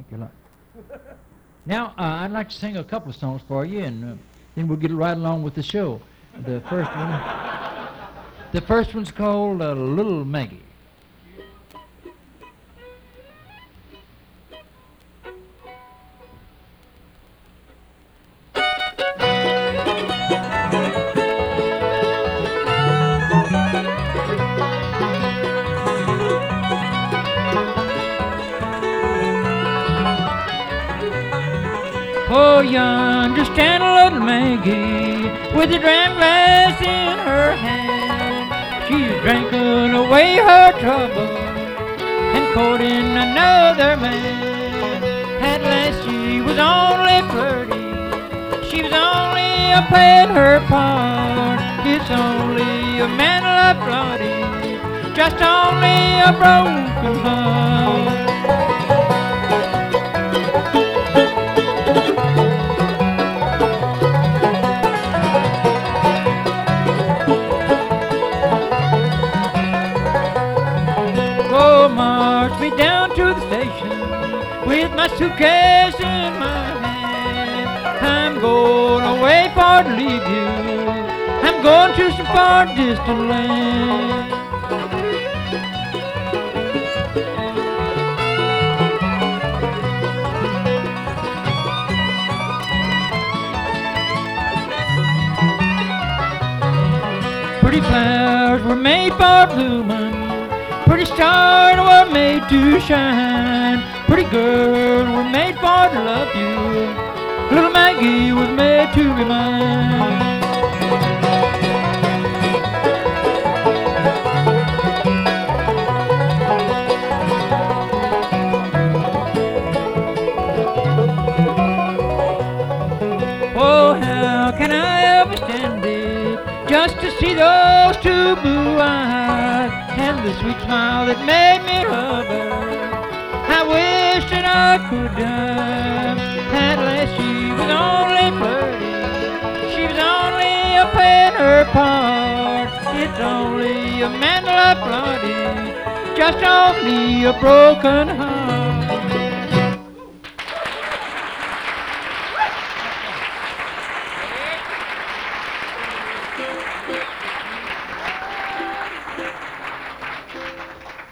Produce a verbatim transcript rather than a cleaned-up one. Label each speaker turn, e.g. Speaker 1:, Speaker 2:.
Speaker 1: Thank you a lot. Now, uh, I'd like to sing a couple of songs for you, and uh, then we'll get right along with the show. The first one, the first one's called uh, Little Maggie. Oh, yonder stand little Maggie with a dram glass in her hand. She's drinking away her trouble and courting another man. At last she was only flirty, she was only a playing her part. It's only a man love bloody, just only a broken heart. March me down to the station with my suitcase in my hand. I'm going away for to leave you, I'm going to some far distant land. Pretty flowers were made for blooming, pretty stars were made to shine. Pretty girls were made for to love you, little Maggie was made to be mine. Oh, how can I ever stand it just to see those two blue eyes and the sweet smile that made me love her? I wish that I could die. At last she was only flirty, she was only a playing her part. It's only a man love bloody, just only a broken heart.